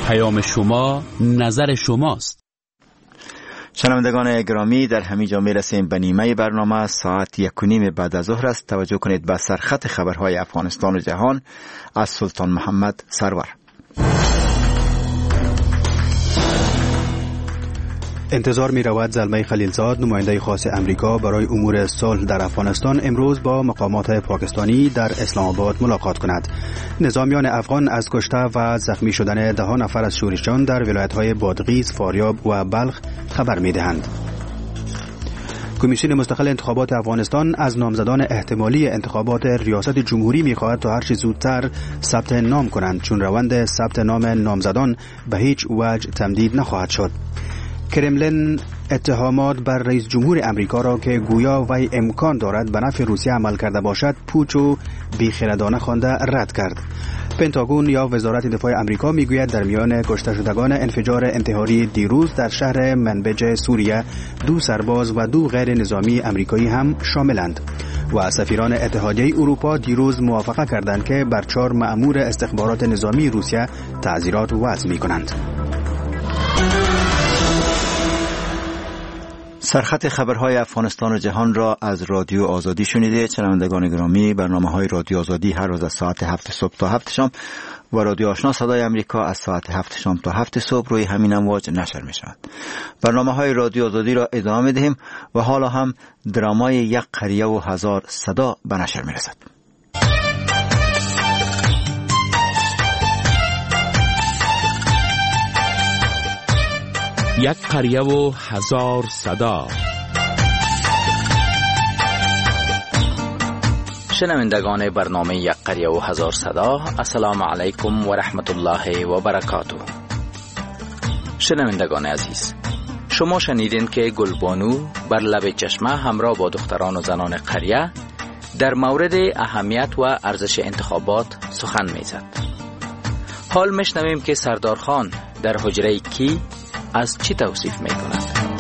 پیام شما نظر شماست. شنوندگان گرامی، در همینجا میرسیم به نیمه برنامه. ساعت 1:30 بعد از ظهر است. توجه کنید به سرخط خبرهای افغانستان و جهان از سلطان محمد سرور. انتظار می رود زلمه خلیلزاد، نماینده خاص امریکا برای امور صلح در افغانستان، امروز با مقامات پاکستانی در اسلام آباد ملاقات کند. نظامیان افغان از کشته و زخمی شدن 10 نفر از شورشیان در ولایت‌های بادغیس، فاریاب و بلخ خبر می دهند. کمیسیون مستقل انتخابات افغانستان از نامزدان احتمالی انتخابات ریاست جمهوری می‌خواهد تا هر چه زودتر ثبت نام کنند، چون روند ثبت نام نامزدان به هیچ وجه تمدید نخواهد شد. کرملین اتهامات بر رئیس جمهور امریکا را که گویا وی امکان دارد به نفع روسیه عمل کرده باشد پوچ و بیخردانه خوانده رد کرد. پنتاگون یا وزارت دفاع امریکا میگوید در میان کشته شدگان انفجار انتحاری دیروز در شهر منبج سوریه 2 سرباز و 2 غیر نظامی امریکایی هم شاملند. و سفیران اتحادیه اروپا دیروز موافقه کردند که بر 4 مأمور استخبارات نظامی روسیه تعزیرات وضع می‌کنند. سرخط خبرهای افغانستان و جهان را از رادیو آزادی شنیده. شنوندگان گرامی، برنامه‌های رادیو آزادی هر روز از ساعت 7 صبح تا 7 شام و رادیو آشنا صدای امریکا از ساعت 7 شام تا 7 صبح روی همین امواج نشر می‌شود. برنامه‌های رادیو آزادی را ادامه می‌دهیم و حالا هم درامای 1 قریه و 1000 صدا به نشر می‌رسد. 1 قریه و 1000 صدا. شنوندگان برنامه 1 قریه و 1000 صدا، السلام علیکم و رحمت الله و برکاته. شنوندگان عزیز، شما شنیدین که گلبانو بر لب چشمه همراه با دختران و زنان قریه در مورد اهمیت و ارزش انتخابات سخن میزد. حال میشنویم که سردار خان در حجره کی از چی توصیف می کند؟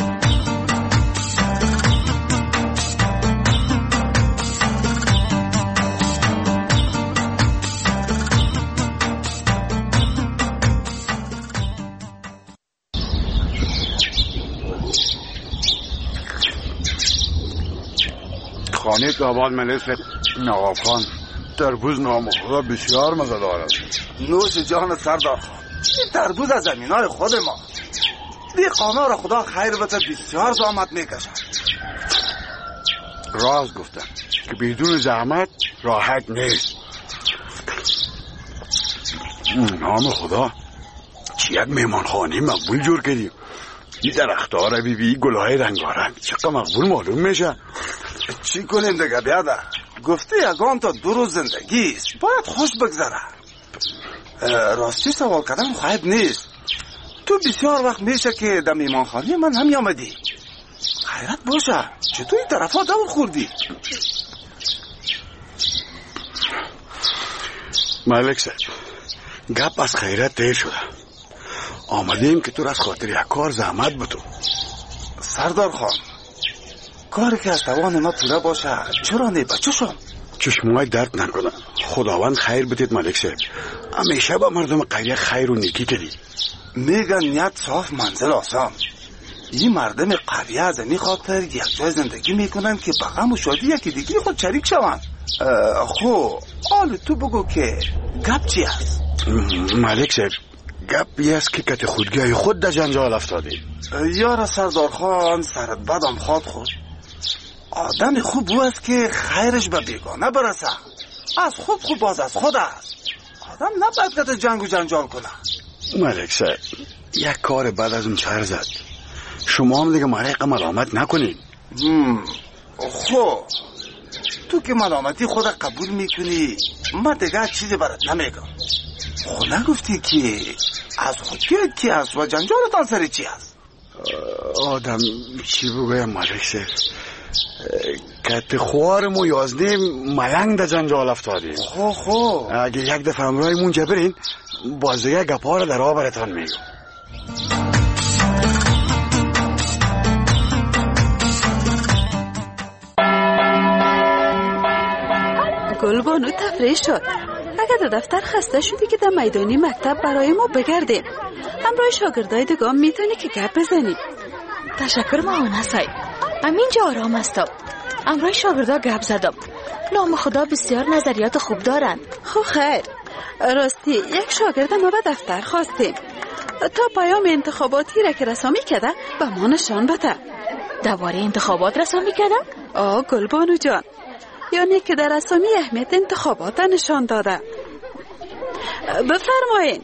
خانه داماد ملک نواب خان تربوز نام خدا بسیار مزه دارد. نوش جان سردار خان، این تربوز از زمینای خود ما. دیقانا را خدا خیر بده، بسیار زحمت میکشن. راست گفتم که بدون زحمت راحت نیست. نام خدا چی یک میمانخانه مقبول جور کردیم. این درختار بی گلهای رنگارنگ چقدر مقبول معلوم میشه. چی کنیم دیگه بیادر؟ گفته یگان تا 2 روز زندگی است، باید خوش بگذره. راستی سوال کردن خواهد نیست. تو بسیار وقت میشه که در میمانخانه من نمی آمدی. خیرت باشه، چطور این طرفا دور خوردی؟ ملک صاحب، گپ از خیرت دیر شده. آمدیم که تو از خاطر یک کار زحمت بتو. سردار خان، کاری که از توان ما پوره باشه چرا نه بچه شم؟ چشمای درد نکنه. خداوند خیر بدید ملک صاحب. همیشه با مردم قریه خیر و نیکی کردی. میگن نیت صاف منزل آسان. این مردم قریه از این خاطر یک جای زندگی میکنن که به غم و شادی یکی دیگه خود شریک شوند. خب حال تو بگو که گپ چی است؟ ملک صاحب، گپی است که کت خودگی خود در جنجال افتاده. یار سردار خان، سرت بدم خواد خود. آدم خوب او است که خیرش به بیگانه برسه. از خوب باز از خود است. آدم نباید کت جنگ و جنجال کنه. ملک صاحب، یک کار بعد از اون سر زد. شما هم دیگه ملک ملامت نکنید. خب تو که ملامتی خود قبول میکنی، من دیگه چیزی برات نمیگم. خب نگفتی که از خود کی است و جنجالتان سر چی است؟ آدم چی بگویم ملک صاحب، کت خوارم و 11 ملنگ در جنجال افتادیم. خب اگه یک دفعه امرای مونجا برین، باز دیگه گپا رو در آبرتان میگم. گلبانو تفریح شد. اگر در دفتر خسته شدی که در میدانی مکتب برای ما بگردیم. همراه شاگردای دیگه میتونی که گپ بزنی. تشکر مامان صاحب. همینجا آرام هستم. همراه شاگردا گپ زدم. نام خدا بسیار نظریات خوب دارن. خب خیر. راستی یک شاگرد ما به دفتر خواستیم تا پیام انتخاباتی را که رسامی کرده به ما نشان بده. درباره انتخابات رسامی کردن؟ گلبانو جان، یعنی که در رسامی اهمیت انتخابات نشان داده. بفرمایین.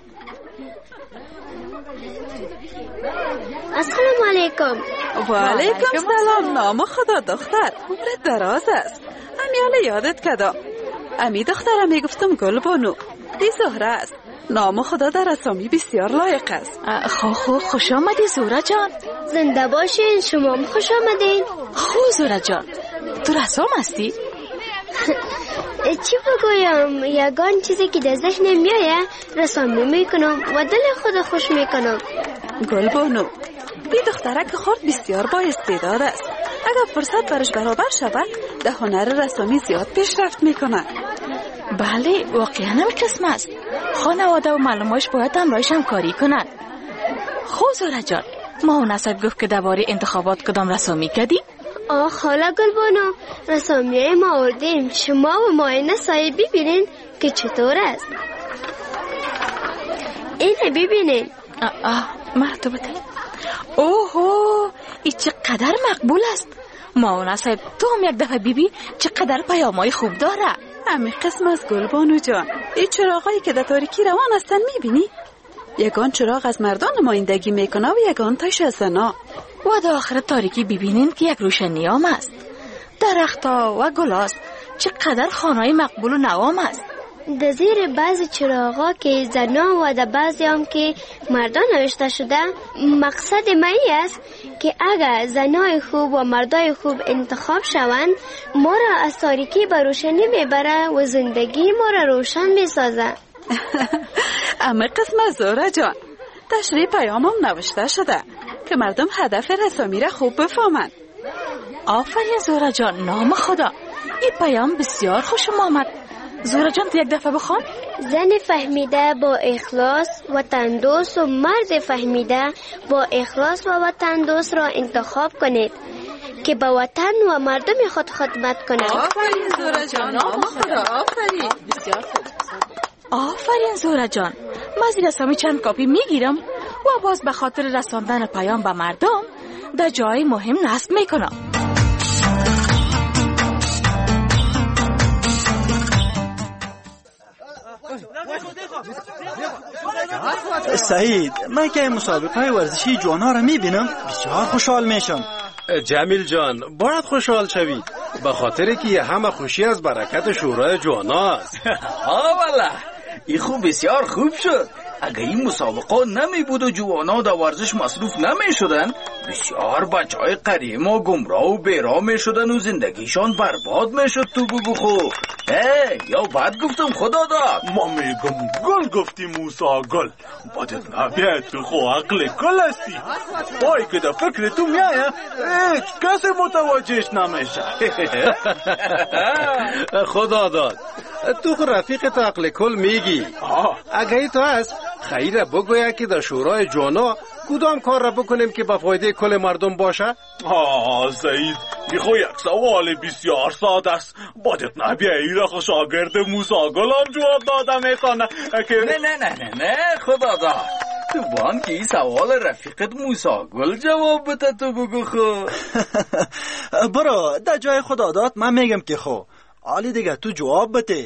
السلام علیکم. و علیکم سلام. نام خدا دختر، عمرت دراز است. امیال یادت کردم. امی دخترم میگفتم گلبانو. دی زهره است. نام خدا در رسامی بسیار لایق است. خوش آمدی زهره جان. زنده باشین. شما هم خوش آمدین. زهره جان، تو رسام هستی؟ چی بگویم؟ یگان چیزی که در ذهنم میآید رسامی میکنم و دل خود خوش میکنم. گلبانو، بی دخترک خورد بسیار با استعداد است. اگر فرصت برش برابر شود در هنر رسامی زیاد پیشرفت میکنه. بله، واقعا هم قسم است. خانواده و معلماش باید همراهش همکاری کنند. زهره جان، مامان صاحب گفت که درباره انتخابات کدام رسامی کردی؟ خاله گلبانو، رسامی ما آوردیم. شما و معاینه صاحب ببینین که چطور است. اینه ببینین. مرتبطه. اوهو، این چقدر مقبول است. مامان صاحب تو هم یک دفعه بیبی چقدر پیامای خوب داره. همین قسم از گلبانو جان. این چراغایی که در تاریکی روان هستن میبینی؟ یگان چراغ از مردان نمایندگی میکنه و یگان تاش از زنا. و در آخر تاریکی ببینین که یک روشنیام است. درختها و گلاست. چقدر خانه‌های مقبول و نوام است. در زیر بعضی چراغا که زنا و در بعضی هم که مردان نوشته شده. مقصد مایی است که اگر زنای خوب و مردای خوب انتخاب شوند، ما را از تاریکی به روشنی میبره و زندگی ما را روشن میسازه. اما قسم از زهره جان، تشریح پیام هم نوشته شده که مردم هدف رسامی را خوب بفهمند. آفرین زهره جان، نام خدا. این پیام بسیار خوشم آمد. زهره جان تو یک دفعه بخوان. زن فهمیده با اخلاص و تندوست و مرد فهمیده با اخلاص و وطن دوست را انتخاب کنید که به وطن و مردم خود خدمت کنند. آفرین زهره جان، نام خدا. آفرین. بسیار خوب. آفرین زهره جان، من از رسامی چند کاپی میگیرم و باز به خاطر رساندن پیام به مردم در جای مهم نصب میکنم. سعید، من که مسابقه ورزشی جوانا را میبینم بسیار خوشحال میشم. جمیل جان، باید خوشحال شوی به خاطر که همه خوشی از برکت شورای جوانا است. والله این خوب بسیار خوب شد. اگر این مسابقه نمی بود و جوانا در ورزش مصروف نمی شدن، بسیار بچهای قریه ما گمراه و بیراه می شدن و زندگیشان برباد می شد. تو بگو خوب یا بد گفتم خدا داد؟ ما میگم گل گفتی موسا گل. بادت نبید، تو خو عقل گل هستی. وای که در فکر تو میایه هیچ کسی متوجهش نمیشه. خدا داد، تو خو رفیقت عقل کل میگی. اگه تو هست خیره بگویه که در شورای جوانا کدام کار را بکنیم که به فایده کل مردم باشه؟ سعید، میخوای یک سوال بسیار ساده است. بادت نبیه ای را شاگرد موسا گل هم جواب داده میکنه که... نه خدا داد. تو بان که این سوال رفیقت موسا گل جواب بده. تو بگو خو. برو در جای خدا داد من میگم که خو. حالی دیگه تو جواب بده.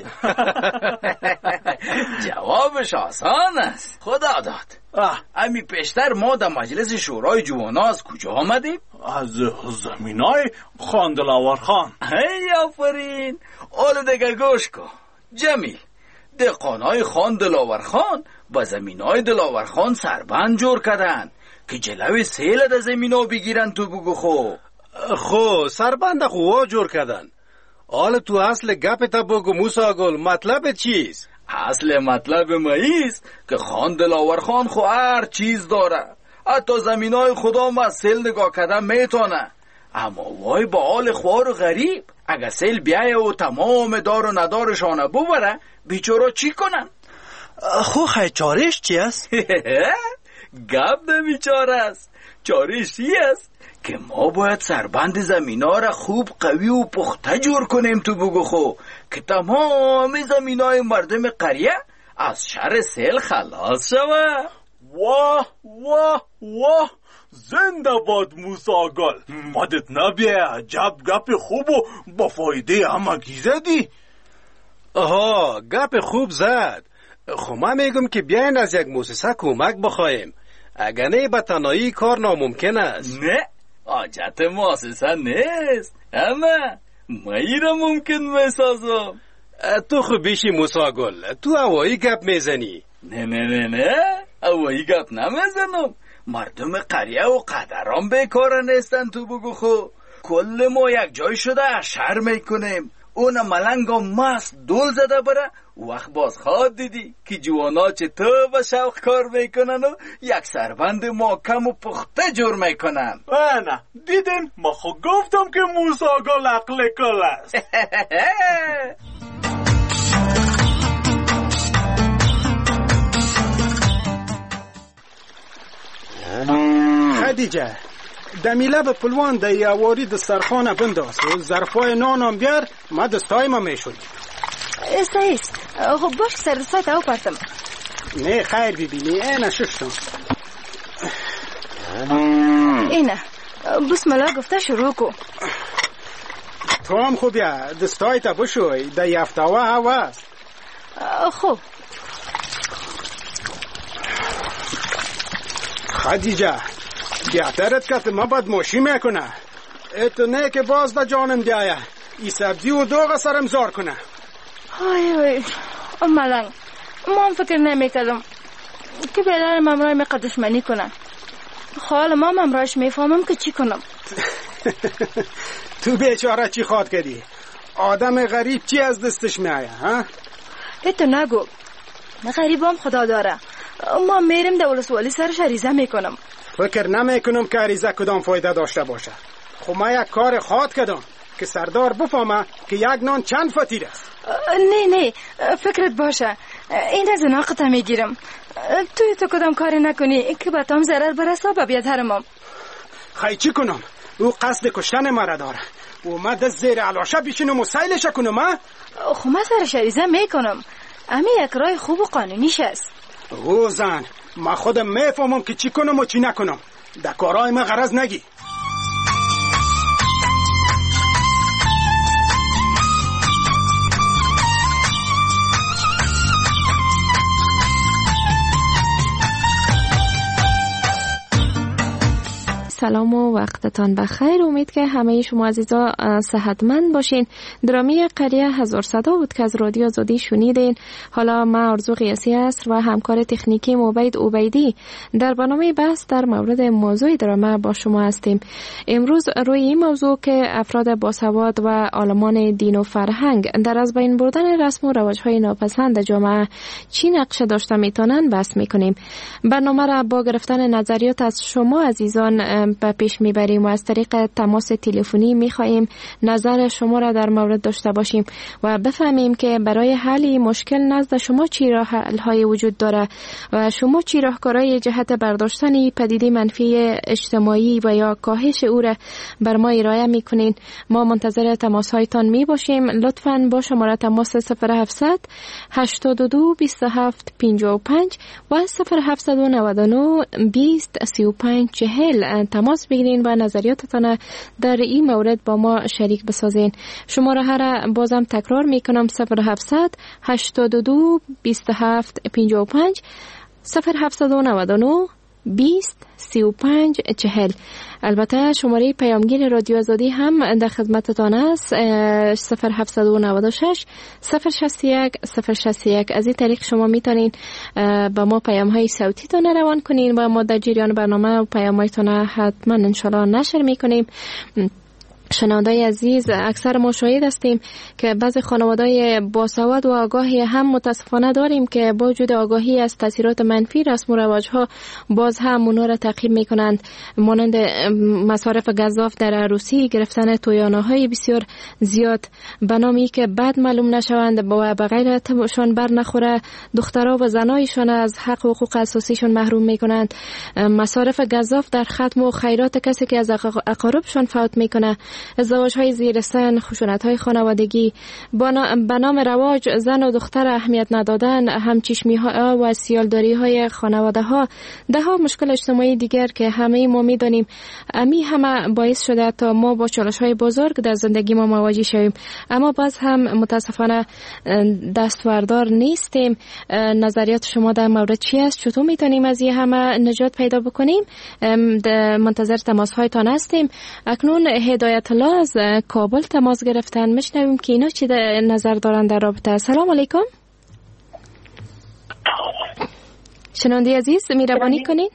جوابش آسان است. خدا داد. امی پیشتر ما در مجلس شورای جوانا از کجا آمدیم؟ از زمینای خان دلاور خان. آفرین. حالا دیگه گوش کن جمیل. دهقانای خان دلاور خان با زمینای دلاور خان سربند جور کردن که جلوی سیل در زمینا بگیرن. تو بگو خو سربند خواه جور کردن. حالا تو اصل گپ تا بگو موسا گل، مطلب چیست؟ اصل مطلب ما ایست که خان دلاور خان خو هر چیز داره. حتی زمینای خدا ما سیل نگاه کردن میتونه. اما وای با حال خوار و غریب، اگه سیل بیایه و تمام دار و ندارشانه ببره بیچاره چی کنن؟ خو خیلی چارش چی است؟ گپ نمی چاره است. چارش چی است؟ که ما باید سربند زمینا را خوب قوی و پخته جور کنیم تو بگو خو، که تمام زمینای مردم قریه از شر سیل خلاص شوه. واه واه واه، زنده باد موسی گل. مادت نبیه، عجب گپ خوب و با فایده همه زدی. آها، گپ خوب زد. خب من میگم که بیاین از یک مؤسسه کمک بخوایم، اگر نه به تنهایی کار ناممکن است. نه، حاجت مؤسسه نیست، اما مایی را ممکن میسازم. تو خب بیشی موسی گل، تو هوایی گپ میزنی. نه هوایی گپ نمیزنم. مردم قریه و قدران بیکار نیستن تو بگو خو. کل ما یک جای شده شر میکنیم، اون ملنگا مست دول زده بره. وقت باز خواد دیدی که جوانا چه تو با شوق کار میکنن و یک سربند محکم و پخته جور میکنن. نه دیدین، ما خود گفتم که موسی گل عقل کل است. خدیجه، دمیله به پلوان ده یاواری دسترخانه بنداز و ظرفای نانم بیار، ما دستای ما میشود. استایست، خب باش سر دستای او پرتم. نه خیر ببینی، اینه ششتم. اینه، بسم الله گفته شروع کو. تو هم خوب یا دستای تا بشوی، ده یفتاوه هوا. خوب. خدیجه، بیعترت که ما باید موشی میکنه. اتو نه که باز دا جانم دیایه ای سبزی و دوغ سرم زار کنه. های ملنگ، ما هم فکر نمیکردم که بیدار ممرای میقد دشمنی کنن. حال ما ممرایش میفهمم که چی کنم. تو بیچاره چی خواد کردی؟ آدم غریب چی از دستش میایه ها؟ اتو نگو، غریب هم خدا داره. ما میرم دولت والی سرش عریضه میکنم. فکر نمیکنم که عریضه کدام فایده داشته باشه. خب ما یک کار خواد کردم که سردار بفهمه که یک نان چند فطیر است. نه فکرت باشه، این از ناقت میگیرم. تو کدام کاری نکنی که به تام ضرر برسه و بیاد حرمم. خیلی چی کنم؟ او قصد کشتن مرا داره و ما دست زیر علاشه بیشینم و سیلش کنم ها؟ خب ما سرش عریضه میکنم، اما یک رای خوب و قانونیش است. او زن، ما خودم میفهمم که چی کنم و چی نکنم. در کارهای ما غرض نگی. سلام و وقتتان بخیر. امید که همه شما عزیزا صحتمند باشین. درامی قریه هزار صدا بود که از رادیو آزادی شنیدین. حالا ما آرزو قیاسی است و همکار تکنیکی عبید عبیدی در برنامه بحث در مورد موضوع درامه با شما هستیم. امروز روی این موضوع که افراد باسواد و عالمان دین و فرهنگ در از بین بردن رسم و رواج‌های ناپسند جامعه چی نقشه داشته میتونن بحث میکنیم. برنامه را با گرفتن نظریات از شما عزیزان به پیش میبریم و از طریق تماس تلفنی میخواهیم نظر شما را در مورد داشته باشیم و بفهمیم که برای حل مشکل نزد شما چی راه حل‌های وجود داره و شما چی راهکارهای جهت برداشتن پدیده منفی اجتماعی و یا کاهش او را بر ما ارائه میکنین. ما منتظر تماس هایتان می باشیم. لطفاً با شماره تماس 0700 82 27 55 و 0799 20 35 40 تماس بگیرین و نظریاتتان در این مورد با ما شریک بسازین. شماره را بازم تکرار میکنم: 0700 82 27 55 0799 20 35 40. البته شماره پیامگیر رادیو آزادی هم در خدمتتان است: 0796 061 061. از این طریق شما میتونین با ما پیام های صوتی تان روان کنین و ما در جریان برنامه و پیام هایتان حتما انشالله نشر میکنیم. شنوندای عزیز، اکثر ما شاهد هستیم که بعضی خانواده‌های باسواد و آگاهی هم متاسفانه داریم که با وجود آگاهی از تاثیرات منفی رسم و رواج‌ها باز هم اونا را تعقیب می‌کنند، مانند مصارف گزاف در عروسی، گرفتن تویانه‌های بسیار زیاد به نامی که بعد معلوم نشوند و به غیرتشان بر نخوره، دخترها و زنایشان از حق و حقوق اساسیشان محروم می‌کنند، مصارف گزاف در ختم و خیرات کسی که از اقاربشان فوت می‌کنه، ازدواج‌های زیر سن، خشونت‌های خانوادگی، به نام رواج زن و دختر اهمیت ندادن، همچشمی‌ها و سیالداری‌های خانواده‌ها، ده‌ها مشکل اجتماعی دیگر که همه ما می‌دانیم، امی همه باعث شده تا ما با چالش‌های بزرگ در زندگی ما مواجه شویم، اما باز هم متاسفانه دستوردار نیستیم. نظریات شما در مورد چی است؟ چطور می‌تونیم از این همه نجات پیدا بکنیم؟ منتظر تماس‌هایتان هستیم. اکنون هدایت الله از کابل تماس گرفتن، میشنویم که اینا چی نظر دارن در رابطه. سلام علیکم. شنونده عزیز مهربانی کنین.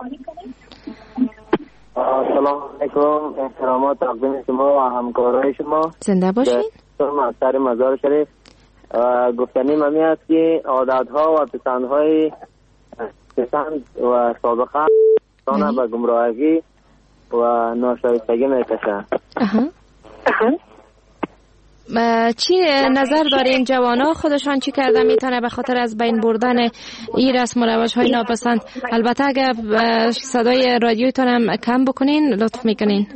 سلام علیکم، احترامات تقدیم شما و همکارای شما. زنده باشین. سر مزار شریف. گفتنی ممی است که عادت‌ها و پسندهای پسند و سابقه تانه به گمراهی و ناشایستگی میکشن. چی نظر دارین جوانا خودشان چی کرده میتونه به خاطر از بین بردن این رسم و رواج های ناپسند؟ البته اگر صدای رادیویتون هم کم بکنین لطف میکنین.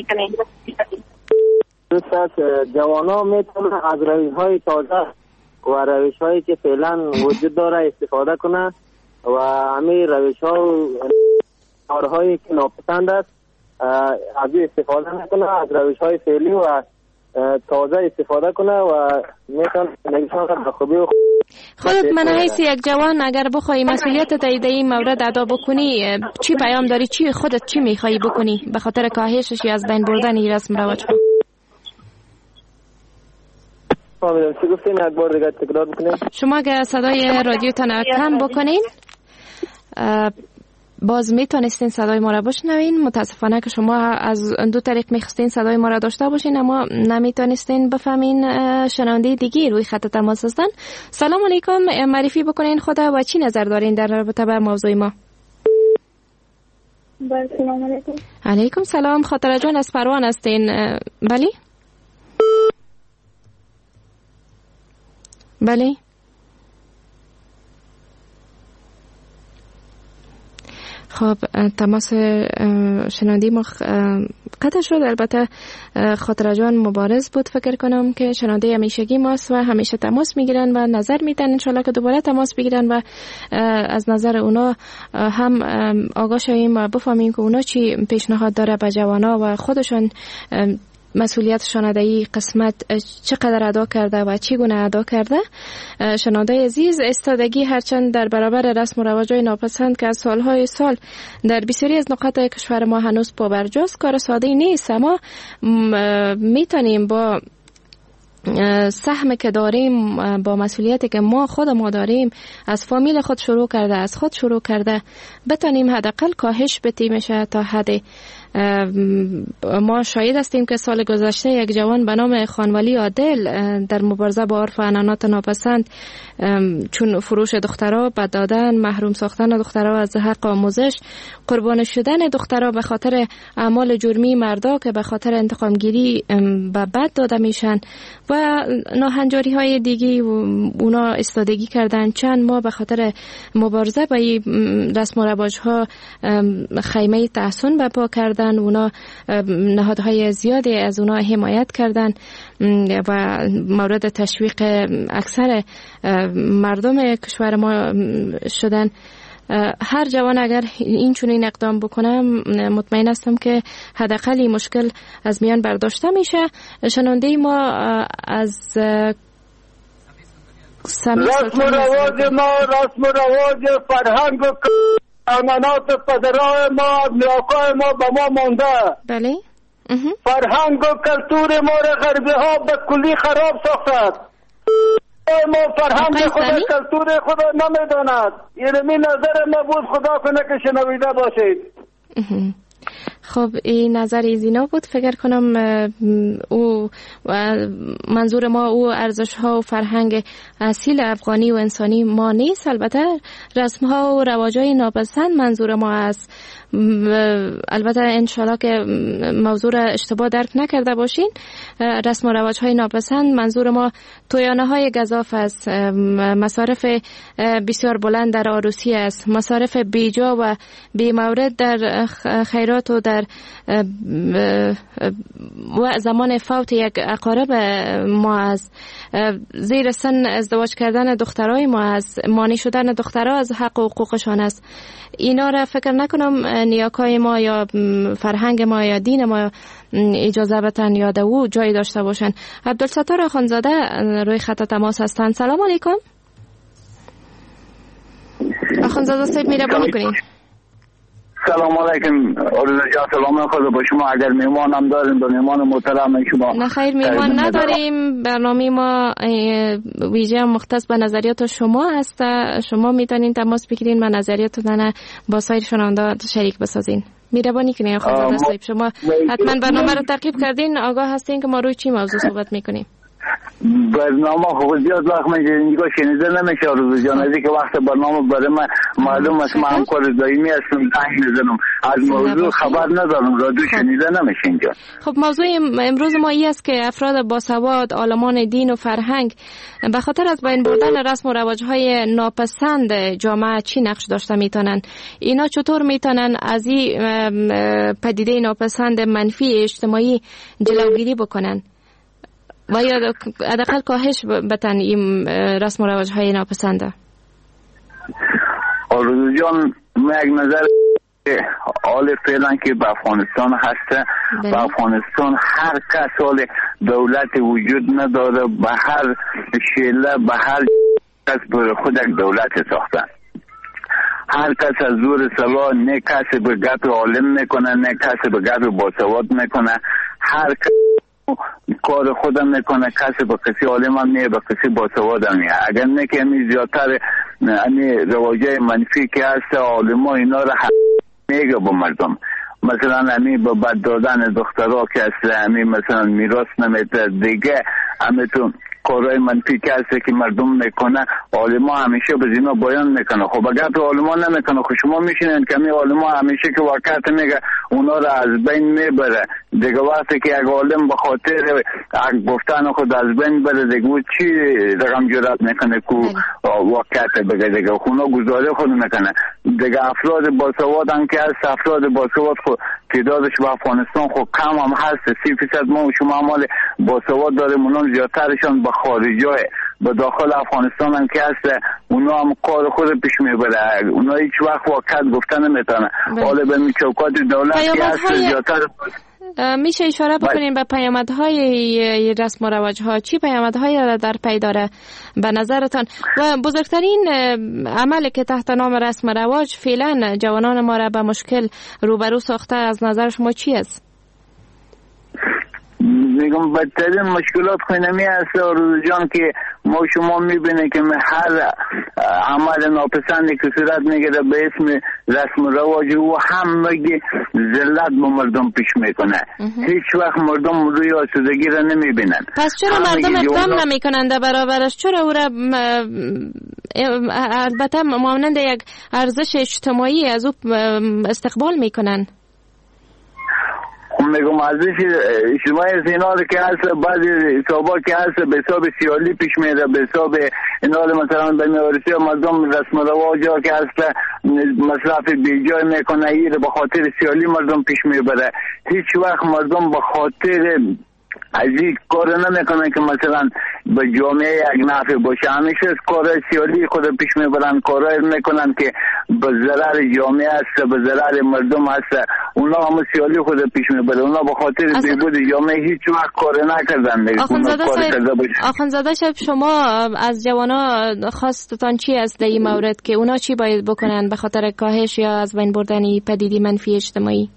جوانا میتونه از روش های تازه و روش هایی که فعلا وجود داره استفاده کنه و همین روش ها کارهایی که ناپسند است از استفاده نکنه، از روش های فعلی و تازه استفاده کنه و میتونه زندگیشان را به خوبی و خودت من حیث یک جوان اگر بخوای مسئولیت در این مورد ادا بکنی چی پیام داری؟ چی خودت چی میخوایی بکنی به خاطر کاهشش یا از بین بردن این رسم رواج ها؟ چی گفتین؟ یک بار دیگه تکرار بکنین. شما اگر صدای رادیوتان کم بکنین باز میتونستین صدای ما را بشنوین. متاسفانه که شما از دو طریق میخواستین صدای ما را داشته باشین اما نمیتونستین بفهمین شنونده دیگه روی خط تماس هستن. سلام علیکم، معرفی بکنین خدا و چی نظر دارین در رابطه با موضوع ما؟ سلام علیکم. علیکم سلام، خاطره جان از پروان هستین. بله بله خب تماس شنوندی ما قطع شد. البته خاطره جان مبارز بود، فکر کنم که شنونده همیشگی ماست و همیشه تماس میگیرن و نظر میدن، انشالله که دوباره تماس بگیرن و از نظر اونا هم آگاه شویم و بفهمیم که اونا چی پیشنهاد داره به جوانا و خودشان مسئولیتشان در این قسمت چقدر ادا کرده و چگونه ادا کرده. شنونده عزیز، استادگی هرچند در برابر رسم و رواج‌های ناپسند که از سالهای سال در بسیاری از نقاط کشور ما هنوز پابرجاست، کار ساده نیست، اما میتونیم با سهمی که داریم، با مسئولیتی که خود ما داریم، از فامیل خود شروع کرده، از خود شروع کرده، بتونیم حداقل کاهش بدیم تا حد. ما شاهد هستیم که سال گذشته یک جوان به نام خانولی عادل در مبارزه با عرف و عنعنات ناپسند چون فروش دخترها، بد دادن، محروم ساختن دخترها از حق آموزش، قربان شدن دخترها به خاطر اعمال جرمی مردا که به خاطر انتقام گیری به بد داده میشن و ناهنجاری های دیگی اونا استادگی کردن. چند ماه به خاطر مبارزه با این رسم و رواج ها خیمه تحسن برپا کردن، اونا نهادهای زیادی از اونا حمایت کردن و مورد تشویق اکثر مردم کشور ما شدن. هر جوان اگر این چنین اقدام بکنه مطمئن هستم که حداقل این مشکل از میان برداشته میشه. شنونده ما از رسم و رواج ما، رسم و رواج فرهنگ و عنعنات پدرای ما، نیاکای ما به ما مانده. بله. فرهنگ و کلتور ما را غربی ها به کلی خراب ساختند. ما فرهنگ خود کلتور خود نمیداند. یعنی نظر ما بود، خدا کنه که شنویده باشید. خب این نظر ایزینا بود. فکر کنم او منظور ما او ارزش ها و فرهنگ اصیل افغانی و انسانی ما نیست. البته رسم ها و رواج های ناپسند منظور ما است. البته انشالله که موضوع را اشتباه درک نکرده باشین. رسم و رواج های ناپسند منظور ما تویانه های گزاف است، مصارف بسیار بلند در عروسی است، مصارف بیجا و بی مورد در خیرات و در زمان فوت یک اقارب ما است، زیر سن ازدواج کردن دخترای ما است، مانع شدن دخترها از حق و حقوقشان است. اینا را فکر نکنم نیاکای ما یا فرهنگ ما یا دین ما اجازه بتن یاد او جایی داشته باشن. عبدالستار آخوندزاده روی خط تماس هستند. سلام علیکم. آخوندزاده صاحب مهربانی کنین. سلام علیکم آرزو جان، سلام خدا با شما. اگر میمان هم داریم به میمان محترم شما. نه خیر، میمان نداریم. برنامه ما ویژه مختص به نظریات شما هست. شما میتونین تماس بگیرین و نظریاتتون با سایر شنونده شریک بسازین. مهربانی کنین آخوندزاده صاحب. شما حتما برنامه رو تعقیب کردین، آگاه هستین که ما روی چی موضوع صحبت میکنیم. برنامه خوب زیاد وقت من اینجا شنیده نمیشه آرزو جان. از اینکه وقت برنامه برای من معلوم است، من همکار دائمی هستم، زنگ میزنم، از موضوع خبر ندارم، رادیو شنیده نمیشه اینجا. خب موضوع امروز ما این است که افراد باسواد، عالمان دین و فرهنگ به خاطر از بین بردن رسم و رواج‌های ناپسند جامعه چی نقش داشته میتونن؟ اینا چطور میتونن از این پدیده ناپسند منفی اجتماعی جلوگیری بکنن و یا حداقل کاهش بتن این رسم و رواج های ناپسنده؟ آرزو جان، من یک نظر حال فعلا که به افغانستان هسته، به افغانستان هر کس حال دولت وجود نداره، به هر شیله به هر کس بر خود یک دولت ساختن. هر کس از زور سلا، نه کسی به گپ عالم میکنه، نه کسی به گپ باسواد میکنه، هر کس کار خودم میکنه، کسی با کسی عالم هم نیه، با کسی باسواد هم نیه. اگر نه که همی زیادتر رواجه منفی که هست عالم ها اینا را میگه با مردم. مثلا همی با بد دادن دخترها که هست، همی مثلا میراث نمیده دیگه، همی تو کارهای منفی که هست که مردم میکنه، عالم ها همیشه به زینا بیان میکنه. خب اگر تو عالم ها نمیکنه، خب شما میشینین که همی عالم ها همیشه که واقعیت میگه اونا را از بین میبره. دیگه وقتی که یک عالم به خاطر گفتن خود از بین بره، دیگه او چی رقم جرات میکنه که واقعیت بگه؟ دیگه اونا گزاره خود میکنه. دیگه افراد باسواد هم که هست، افراد باسواد خود تعدادش به افغانستان خود کم هم هست، 30% ما و شما عمال باسواد داریم، اونا زیادترشان به خارجای به داخل افغانستان هم که هست، اونا هم کار خود پیش میبره. اونا هیچ وقت واقعیت گفتن نمیتونه. حالا به چوکات دولت که هست زیادتر میشه اشاره بکنیم به پیامدهای رسم و رواج‌ها؟ چی پیامدهایی را در پی داره به نظرتان؟ و بزرگترین عملی که تحت نام رسم و رواج فعلا جوانان ما را به مشکل روبرو ساخته از نظر شما چی است؟ میگم بدترین مشکلات خونمی هست آرزو جان که ما شما میبینه که هر عمل ناپسندی که صورت میگیره به اسم رسم و رواج و هم میگه ذلت با مردم پیش میکنه. هیچ وقت مردم روی آسودگی را نمیبینن. پس چرا مردم اقدام نمیکنن در برابرش؟ چرا او را البته مانند یک ارزش اجتماعی از او استقبال میکنن؟ میگم ارزش اجتماعی اینا که هست، بعضی حسابا که هست به حساب سیالی پیش میره، به حساب اینا مثلا به میارسی مردم رسم و رواج که هست مصرف بیجای میکنه، این به خاطر سیالی مردم پیش میبره. هیچ وقت مردم به خاطر از این کار نمیکنن که مثلا به جامعه یک نفع باشه، همیشه کار سیالی خود پیش میبرن، کارهای میکنن که به ضرر جامعه است، به ضرر مردم است. اونا هم سیالی خود پیش میبرن، اونا به خاطر بهبود جامعه هیچ وقت کار نکردن. آخوندزاده صاحب، شما از جوانا خواستتان چی است در این مورد که اونا چی باید بکنن به خاطر کاهش یا از بین بردن پدیده منفی اجتماعی؟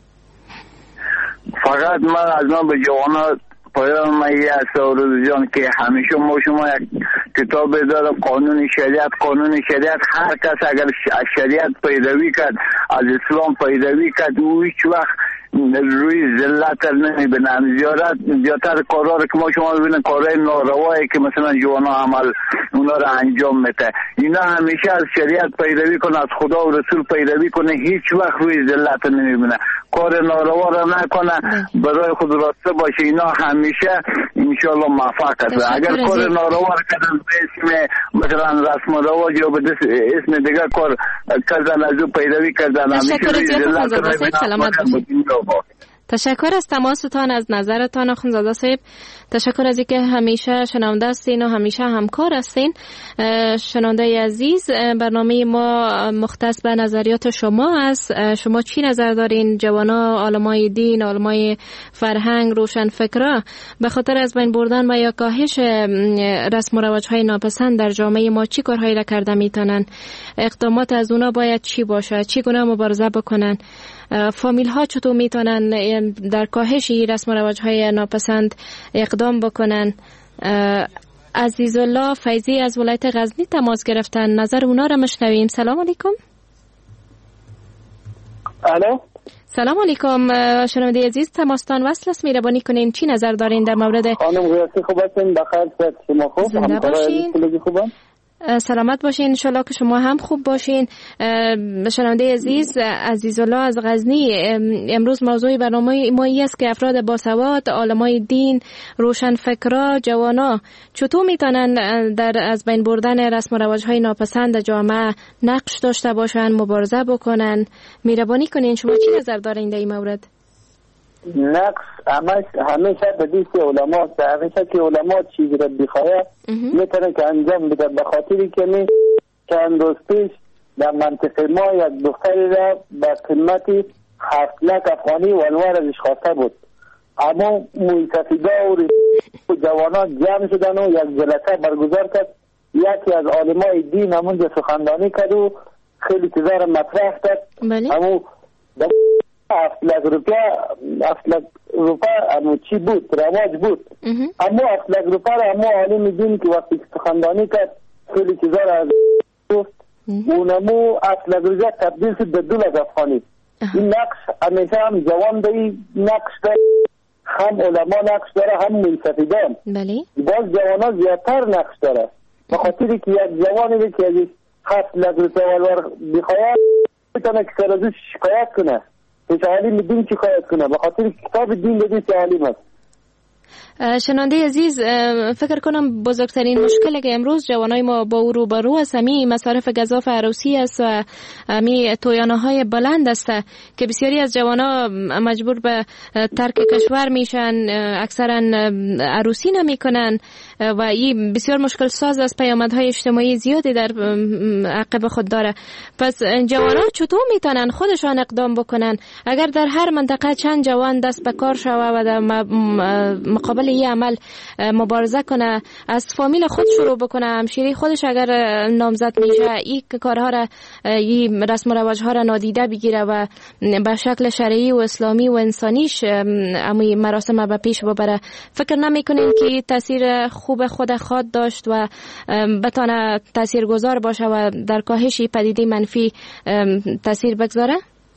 فقط من از ما به جوانا پایان مایی است آرزو جان که همیشه ما شما یک کتاب داره قانون شریعت هر کس اگر از شریعت پیروی کرد، از اسلام پیروی کرد، او هیچ وقت روی ذلت نمیبینن. زیادتر کارها که ما شما ببینن کارهای ناروایی که مثلا جوانا عمل اونا رو انجام میده، اینا همیشه از شریعت پیروی کنه، از خدا و رسول پیروی کنه، هیچ وقت روی ذلت نمیبینه، کار ناروا رو نکنه، برای خود راسته باشه، اینا همیشه انشالله موفق است. اگر کار ناروا رو کردن به اسم مثلا رسم و رواج یا به اسم دیگر کار کردن، از او پیروی کردن، همیشه روی ذلت نمیبینه. تشکر از تماستان، از نظرتان خانزاده صاحب. تشکر از اینکه همیشه شنونده هستین و همیشه همکار هستین. شنونده عزیز، برنامه ما مختص به نظریات شما است. شما چی نظر دارین؟ جوانا، عالمای دین، عالمای فرهنگ، روشن فکرا به خاطر از بین بردن و یا کاهش رسم و رواج‌های ناپسند در جامعه ما چی کارهایی را کرده میتونن؟ اقدامات از اونا باید چی باشه؟ چی گونه مبارزه بکنن؟ فامیل ها چطور میتونن در کاهش رسم و رواج‌های ناپسند اقدام بکنن؟ عزیز الله فیضی از ولایت غزنی تماس گرفتن، نظر اونا را مشنویم. سلام علیکم. الو، سلام علیکم. شنونده عزیز تماستان وصل است، مهربانی کنین چی نظر دارین در مورد؟ خانم غیاثی خوب هستین؟ بخیر، شما خوب؟ زنده باشین. سلامت باشین، انشالله که شما هم خوب باشین. شنونده عزیز، عزیزالله از غزنی، امروز موضوع برنامه ما است که افراد باسواد، عالمای دین، روشن فکرا، جوانا چطور میتونن در از بین بردن رسم و رواج‌های ناپسند جامعه نقش داشته باشن، مبارزه بکنن؟ مهربانی کنین شما چی نظر دارین در این مورد؟ نقص همیشه به دست علما است. همیشه که علما چیزی را بخواهد میتونه که انجام بده. به خاطری که می چند روز پیش در منطقه ما یک دختری را به قیمت 7 لک افغانی ولور ازش خواسته بود، اما موسفیدا و جوانا جمع شدن و یک جلسه برگزار کرد. یکی از علمای دین همونجا سخنرانی کرد و خیلی چیزا را مطرح کرد. اما 7 لک روپیه اما چی بود؟ رواج بود. اما 7 لک روپیه را اما عالم دین که وقتی سخنرانی کرد خیلی چیزا را از گفت، اونمو 7 لک روپیه تبدیل شد به 2 لک افغانی. این نقش همیشه هم جوان به نقش داره، هم علما نقش داره، هم منصفیدان. باز جوانا زیادتر نقش داره، به خاطری که یک جوانی که ازش 7 لک روپیه ولور بخواهد میتونه که سر ازش شکایت کنه، پیش عالم دین شکایت کنه، به خاطر کتاب دین بدید عالم است. شنونده عزیز، فکر کنم بزرگترین مشکلی که امروز جوانای ما با او روبرو است همی مصارف گزاف عروسی است و همی تویانه های بلند است که بسیاری از جوانا مجبور به ترک کشور میشن، اکثرا عروسی نمیکنن و این بسیار مشکل ساز است. پیامدهای اجتماعی زیادی در عقب خود داره. پس جوانا چطور میتونن خودشان اقدام بکنن؟ اگر در هر منطقه چند جوان دست به کار شوه و در مقابل این عمل مبارزه کنه، از فامیل خود شروع بکنه، همشیری خودش اگر نامزد میشه این کارها را، این رسم و رواج ها را نادیده بگیره و به شکل شرعی و اسلامی و انسانیش امی مراسم به پیش ببره، فکر نمیکنین که تاثیر خوب خود خود داشت و بتونه تاثیرگذار باشه و در کاهش پدیده منفی تاثیر بگذاره؟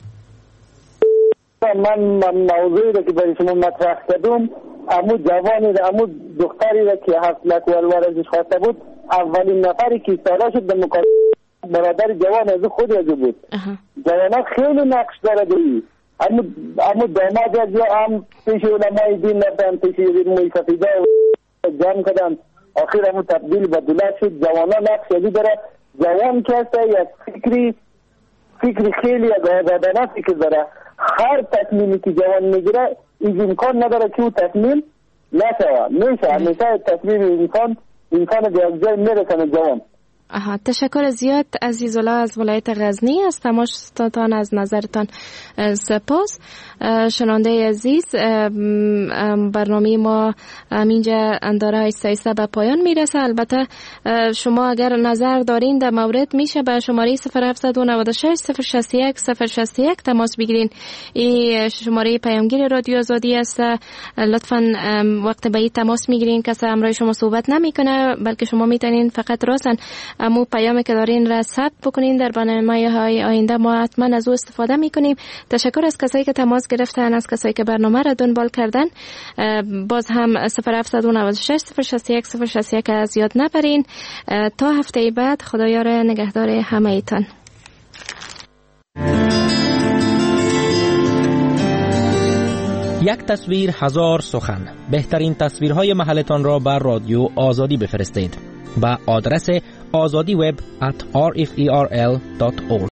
من موضوعی را که برای شما مطرح کردم، امو جوانی را، امو دختری را که 7 لک ولور ازش خواسته بود، اولین نفری که ایستاده شد به مقابل برادر جوان از خود از بود. جوانا خیلی نقش داره دیگه. امو داماد از یا هم پیش علمای دین رفتن، پیش موسفیدا جمع کردن، آخر امو تبدیل به دولت شد. جوانا نقش یادی داره. جوان که هسته یک فکری خیلی آزادانه فکر داره. هر تصمیمی که جوان میگیره این امکان نداره که او تصمیم نشوه، میشه همیشه تصمیم انسان به یک جای میرسنه جوان. تشکر زیاد عزیزالله از ولایت غزنی، از تماشاتان، از نظرتان سپاس. شنونده عزیز، برنامه ما اینجا انداره ایسته به پایان میرسه. البته شما اگر نظر دارین در مورد میشه به شماره 0796 061 061 تماس بگیرین. این شماره پیامگیر رادیو آزادی است. لطفاً وقت به این تماس میگیرین کسی همراه شما صحبت نمیکنه، بلکه شما میتونین فقط راسن امو پیامی که دارین را ثبت بکنین. در برنامه‌های آینده ما حتما از او استفاده میکنیم. تشکر از کسایی که تماس گرفتن، از کسایی که برنامه را دنبال کردن. باز هم 0796 061 061 از یاد نبرین. تا هفته بعد خدایار نگهدار همه ایتان. یک تصویر هزار سخن. بهترین تصویرهای محلتان را بر رادیو آزادی بفرستید. با آدرس azadiweb@rferl.org.